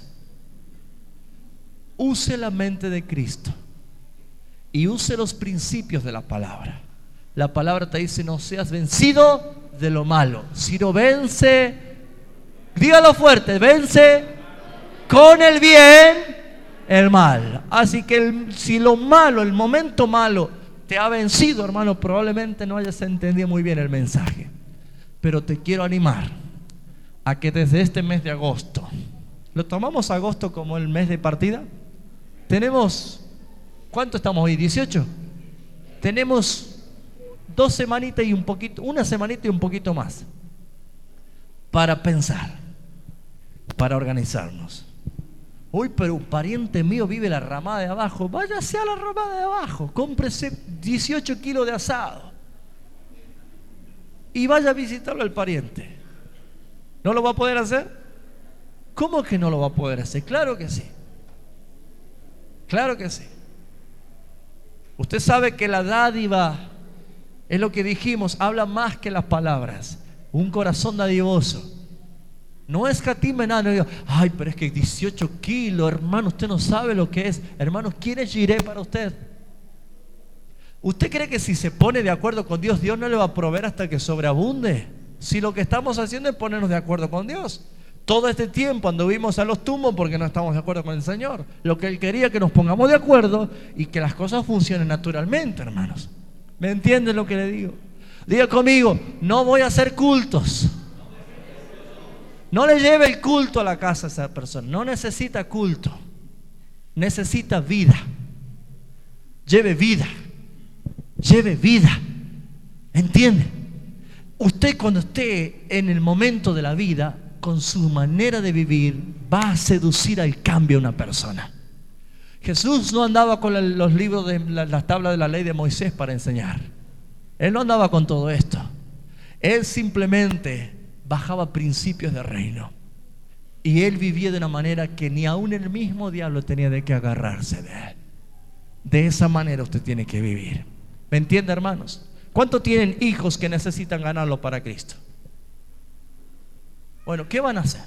Use la mente de Cristo y use los principios de la palabra. La palabra te dice: no seas vencido de lo malo, sino vence, dígalo fuerte, vence con el bien el mal. Así que el, si lo malo, el momento malo te ha vencido, hermano, probablemente no hayas entendido muy bien el mensaje. Pero te quiero animar a que desde este mes de agosto, ¿lo tomamos agosto como el mes de partida? Tenemos, ¿cuánto estamos hoy? ¿dieciocho? Tenemos dos semanitas y un poquito, una semanita y un poquito más para pensar, para organizarnos. Uy, pero un pariente mío vive la ramada de abajo. Váyase a la ramada de abajo, cómprese dieciocho kilos de asado y vaya a visitarlo al pariente. ¿No lo va a poder hacer? ¿Cómo que no lo va a poder hacer? Claro que sí. Claro que sí. Usted sabe que la dádiva, es lo que dijimos, habla más que las palabras. Un corazón dadivoso no escatime nada. No digo: ay, pero es que dieciocho kilos, hermano, usted no sabe lo que es. Hermano, ¿quién es Jireh para usted? ¿Usted cree que si se pone de acuerdo con Dios, Dios no le va a proveer hasta que sobreabunde? Si lo que estamos haciendo es ponernos de acuerdo con Dios. Todo este tiempo anduvimos a los tumbos porque no estamos de acuerdo con el Señor. Lo que Él quería, que nos pongamos de acuerdo y que las cosas funcionen naturalmente, hermanos. ¿Me entienden lo que le digo? Diga conmigo: no voy a hacer cultos. No le lleve el culto a la casa a esa persona. No necesita culto, necesita vida. Lleve vida. Lleve vida. ¿Entiende? Usted, cuando esté en el momento de la vida, con su manera de vivir, va a seducir al cambio a una persona. Jesús no andaba con los libros de las tablas de la ley de Moisés para enseñar. Él no andaba con todo esto. Él simplemente bajaba principios de reino. Y él vivía de una manera que ni aún el mismo diablo tenía de qué agarrarse de él. De esa manera usted tiene que vivir. ¿Me entiende, hermanos? ¿Cuántos tienen hijos que necesitan ganarlo para Cristo? Bueno, ¿qué van a hacer?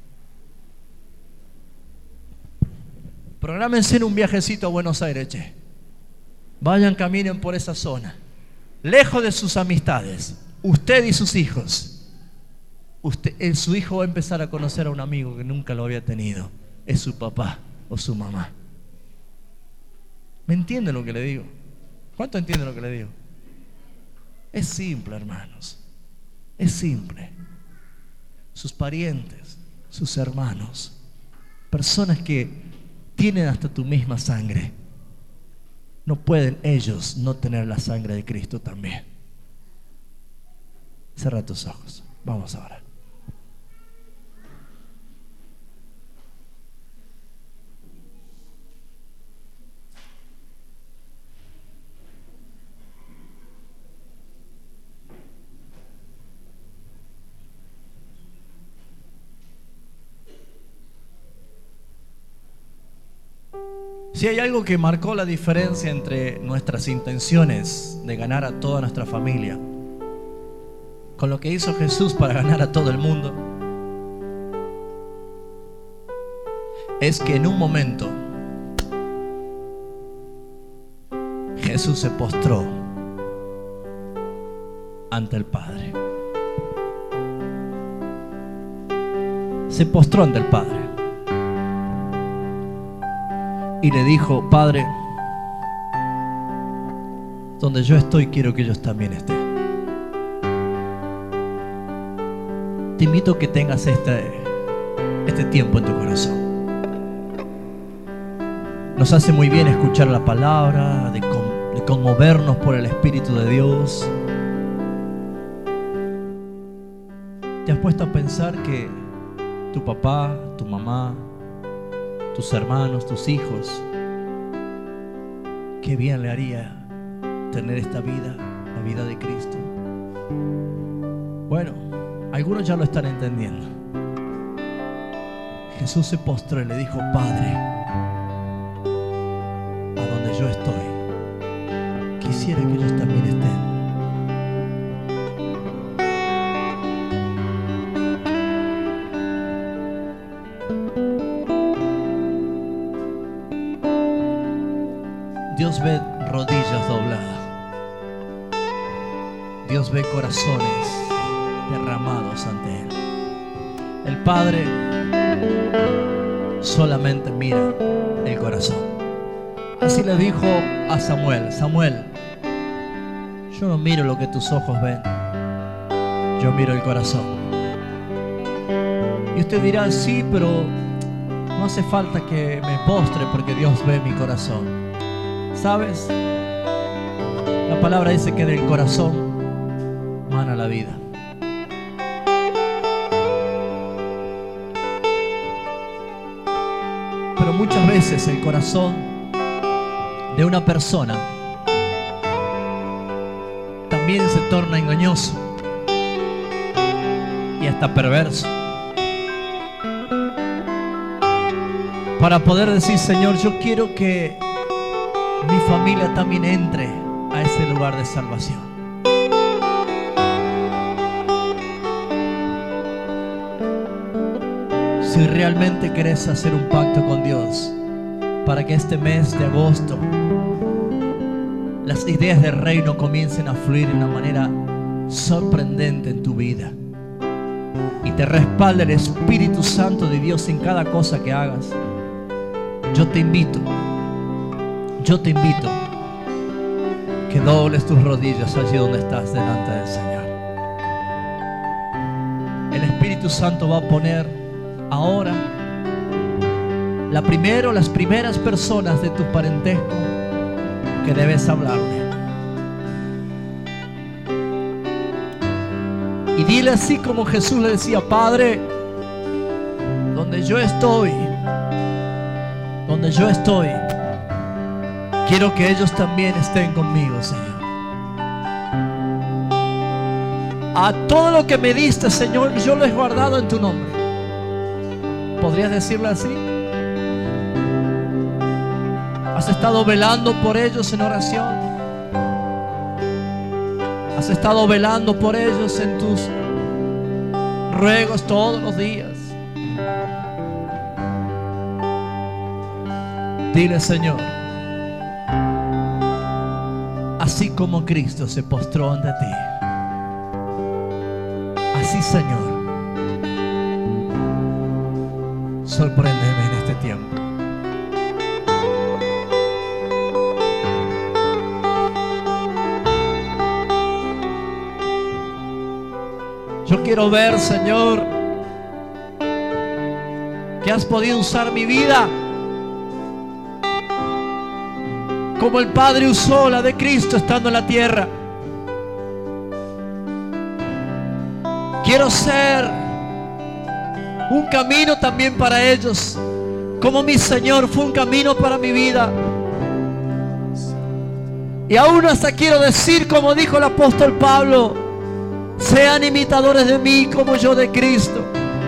Prográmense en un viajecito a Buenos Aires, che. Vayan, caminen por esa zona, lejos de sus amistades, usted y sus hijos. Usted, eh, su hijo va a empezar a conocer a un amigo que nunca lo había tenido. Es su papá o su mamá. ¿Me entienden lo que le digo? ¿Cuánto entienden lo que le digo? Es simple, hermanos. Es simple. Sus parientes, sus hermanos, personas que tienen hasta tu misma sangre, no pueden ellos no tener la sangre de Cristo también. Cierra tus ojos. Vamos a orar. Si hay algo que marcó la diferencia entre nuestras intenciones de ganar a toda nuestra familia con lo que hizo Jesús para ganar a todo el mundo, es que en un momento Jesús se postró ante el Padre. Se postró ante el Padre y le dijo: Padre, donde yo estoy, quiero que ellos también estén. Te invito a que tengas este, este tiempo en tu corazón. Nos hace muy bien escuchar la palabra, de, con, de conmovernos por el Espíritu de Dios. ¿Te has puesto a pensar que tu papá, tu mamá, tus hermanos, tus hijos, qué bien le haría tener esta vida, la vida de Cristo? Bueno, algunos ya lo están entendiendo. Jesús se postró y le dijo: Padre, a donde yo estoy, quisiera que ellos también estén. Dios ve rodillas dobladas. Dios ve corazones derramados ante Él. El Padre solamente mira el corazón. Así le dijo a Samuel: Samuel, yo no miro lo que tus ojos ven, yo miro el corazón. Y usted dirá: sí, pero no hace falta que me postre porque Dios ve mi corazón. ¿Sabes? La palabra dice que del corazón mana la vida. Pero muchas veces el corazón de una persona también se torna engañoso y hasta perverso, para poder decir: Señor, yo quiero que mi familia también entre a ese lugar de salvación. Si realmente querés hacer un pacto con Dios para que este mes de agosto las ideas del reino comiencen a fluir de una manera sorprendente en tu vida y te respalde el Espíritu Santo de Dios en cada cosa que hagas, yo te invito, yo te invito que dobles tus rodillas allí donde estás delante del Señor. El Espíritu Santo va a poner ahora la primero, las primeras personas de tu parentesco que debes hablarle. Y dile así como Jesús le decía: Padre, donde yo estoy, donde yo estoy, quiero que ellos también estén conmigo, Señor. A todo lo que me diste, Señor, yo lo he guardado en tu nombre. ¿Podrías decirlo así? ¿Has estado velando por ellos en oración? ¿Has estado velando por ellos en tus ruegos todos los días? Dile: Señor, así como Cristo se postró ante ti, así, Señor, sorpréndeme en este tiempo. Yo quiero ver, Señor, que has podido usar mi vida como el Padre usó la de Cristo estando en la tierra. Quiero ser un camino también para ellos, como mi Señor fue un camino para mi vida. Y aún hasta quiero decir, como dijo el apóstol Pablo: sean imitadores de mí como yo de Cristo.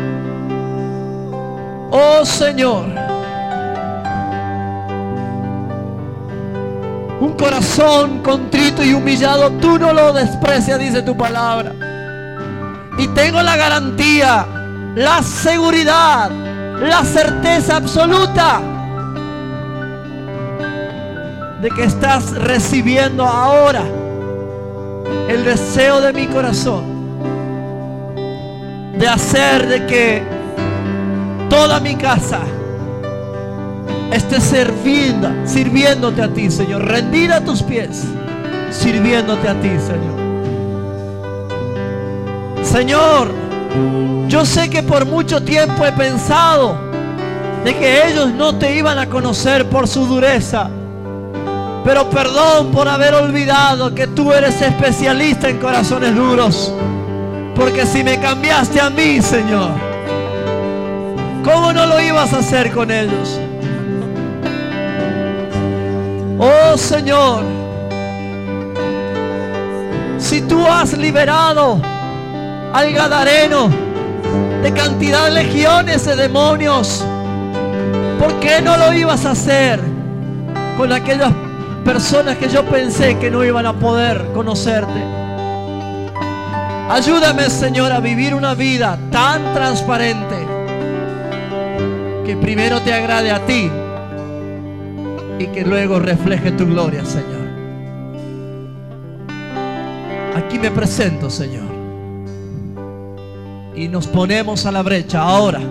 Oh Señor, un corazón contrito y humillado tú no lo desprecias, dice tu palabra. Y tengo la garantía, la seguridad, la certeza absoluta de que estás recibiendo ahora el deseo de mi corazón de hacer de que toda mi casa esté sirviendo, sirviéndote a ti, Señor, rendida a tus pies, sirviéndote a ti, Señor. Señor, yo sé que por mucho tiempo he pensado de que ellos no te iban a conocer por su dureza, pero perdón por haber olvidado que tú eres especialista en corazones duros, porque si me cambiaste a mí, Señor, ¿cómo no lo ibas a hacer con ellos? Oh Señor, si tú has liberado al gadareno de cantidad de legiones de demonios, ¿por qué no lo ibas a hacer con aquellas personas que yo pensé que no iban a poder conocerte? Ayúdame, Señor, a vivir una vida tan transparente que primero te agrade a ti y que luego refleje tu gloria, Señor. Aquí me presento, Señor, y nos ponemos a la brecha ahora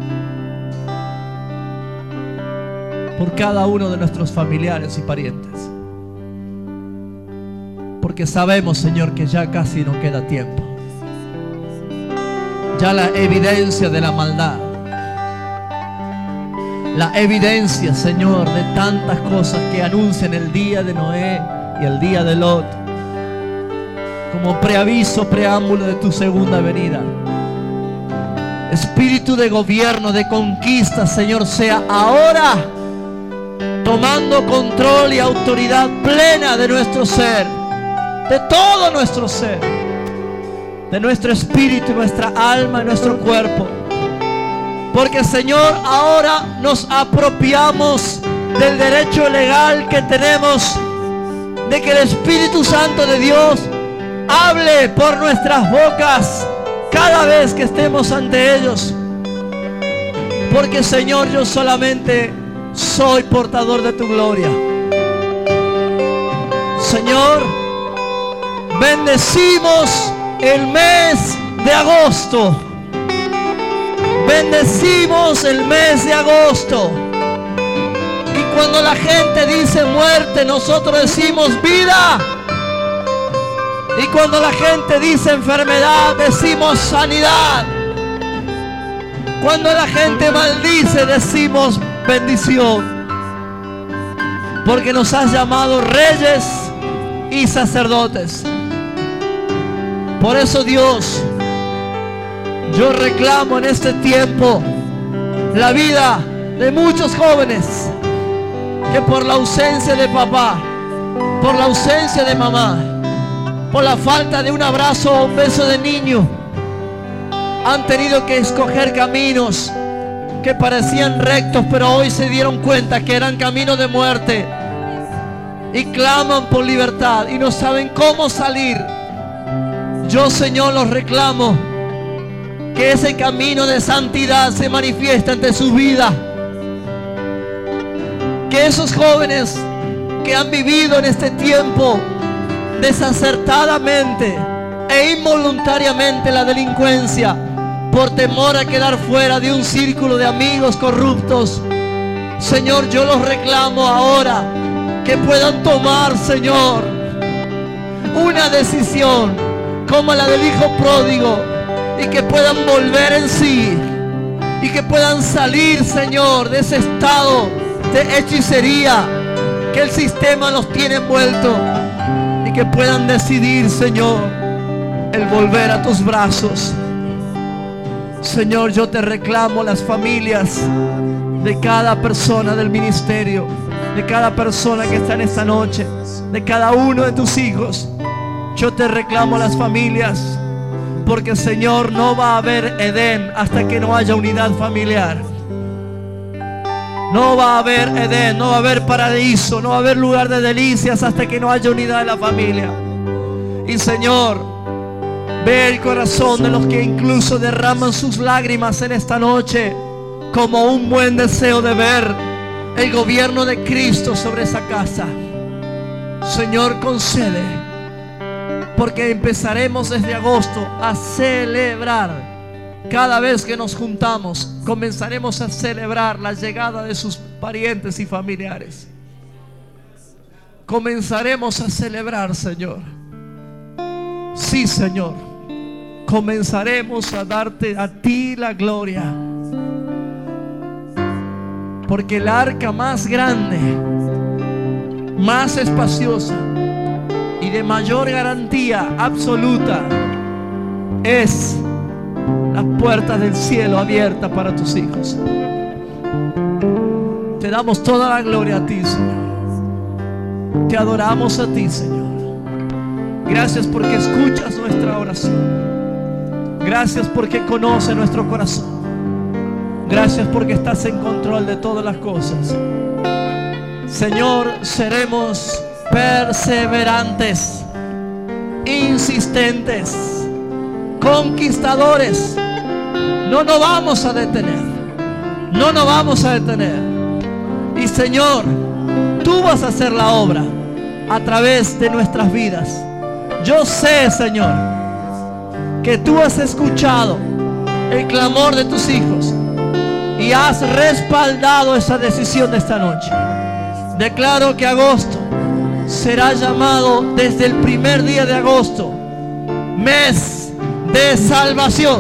por cada uno de nuestros familiares y parientes, porque sabemos, Señor, que ya casi no queda tiempo. Ya la evidencia de la maldad, la evidencia, Señor, de tantas cosas que anuncian el día de Noé y el día de Lot, como preaviso, preámbulo de tu segunda venida. Espíritu de gobierno, de conquista, Señor, sea ahora tomando control y autoridad plena de nuestro ser, de todo nuestro ser, de nuestro espíritu, nuestra alma, nuestro cuerpo. Porque, Señor, ahora nos apropiamos del derecho legal que tenemos de que el Espíritu Santo de Dios hable por nuestras bocas cada vez que estemos ante ellos. Porque, Señor, yo solamente soy portador de tu gloria. Señor, bendecimos el mes de agosto. Bendecimos el mes de agosto. Y cuando la gente dice muerte, nosotros decimos vida. Y cuando la gente dice enfermedad, decimos sanidad. Cuando la gente maldice, decimos bendición. Porque nos has llamado reyes y sacerdotes. Por eso, Dios, yo reclamo en este tiempo la vida de muchos jóvenes que por la ausencia de papá, por la ausencia de mamá, por la falta de un abrazo o un beso de niño, han tenido que escoger caminos que parecían rectos, pero hoy se dieron cuenta que eran caminos de muerte y claman por libertad y no saben cómo salir. Yo, Señor, los reclamo que ese camino de santidad se manifiesta ante su vida. Que esos jóvenes que han vivido en este tiempo desacertadamente e involuntariamente la delincuencia por temor a quedar fuera de un círculo de amigos corruptos, Señor, yo los reclamo ahora que puedan tomar, Señor, una decisión como la del hijo pródigo y que puedan volver en sí y que puedan salir, Señor, de ese estado de hechicería que el sistema los tiene envuelto y que puedan decidir, Señor, el volver a tus brazos. Señor, yo te reclamo las familias de cada persona del ministerio, de cada persona que está en esta noche, de cada uno de tus hijos. Yo te reclamo las familias, porque, Señor, no va a haber Edén hasta que no haya unidad familiar. No va a haber Edén, no va a haber paraíso, no va a haber lugar de delicias hasta que no haya unidad de la familia. Y, Señor, ve el corazón de los que incluso derraman sus lágrimas en esta noche como un buen deseo de ver el gobierno de Cristo sobre esa casa. Señor, concede, porque empezaremos desde agosto a celebrar. Cada vez que nos juntamos, comenzaremos a celebrar la llegada de sus parientes y familiares. Comenzaremos a celebrar, Señor. Sí, Señor. Comenzaremos a darte a ti la gloria. Porque el arca más grande, más espaciosa y de mayor garantía absoluta es las puertas del cielo abiertas para tus hijos. Te damos toda la gloria a ti, Señor. Te adoramos a ti, Señor. Gracias porque escuchas nuestra oración. Gracias porque conoces nuestro corazón. Gracias porque estás en control de todas las cosas. Señor, seremos perseverantes, insistentes, conquistadores. No nos vamos a detener. No nos vamos a detener. Y, Señor, Tú vas a hacer la obra a través de nuestras vidas. Yo sé, Señor, que tú has escuchado el clamor de tus hijos y has respaldado esa decisión de esta noche. Declaro que agosto será llamado desde el primer día de agosto mes de salvación.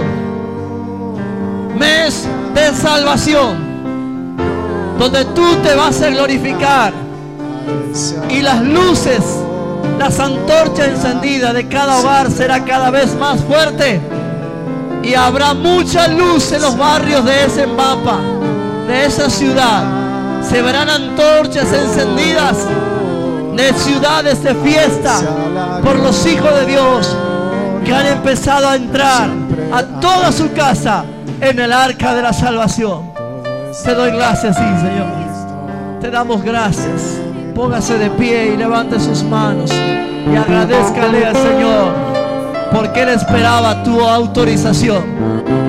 Mes de salvación, donde tú te vas a glorificar y las luces, las antorchas encendidas de cada hogar será cada vez más fuerte, y habrá mucha luz en los barrios de ese mapa, de esa ciudad. Se verán antorchas encendidas de ciudades de fiesta por los hijos de Dios que han empezado a entrar a toda su casa en el arca de la salvación. Te doy gracias, sí, Señor. Te damos gracias. Póngase de pie y levante sus manos y agradézcale al Señor, porque Él esperaba tu autorización.